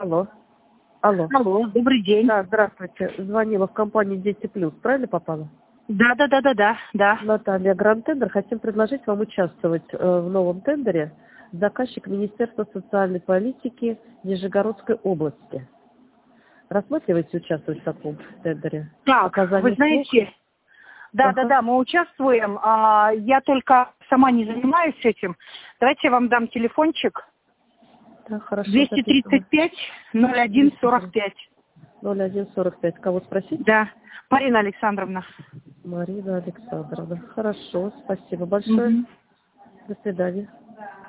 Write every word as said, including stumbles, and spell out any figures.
Алло. Алло. Алло, добрый день. Да, здравствуйте. Звонила в компанию Дети Плюс. Правильно попала? Да, да, да, да, да, да. Наталья, Гранд Тендер. Хотим предложить вам участвовать э, в новом тендере. Заказчик Министерства социальной политики Нижегородской области. Рассматриваете участвовать в таком тендере? Так, Оказание вы услуг? знаете, да, да, Ага. да, мы участвуем. А, я только сама не занимаюсь этим. Давайте я вам дам телефончик. Да, хорошо, двести записываю. тридцать пять ноль один сорок пять. ноль один сорок пять. Кого спросить? Да, Марина Александровна. Марина Александровна. Хорошо, спасибо большое. Мгм. До свидания.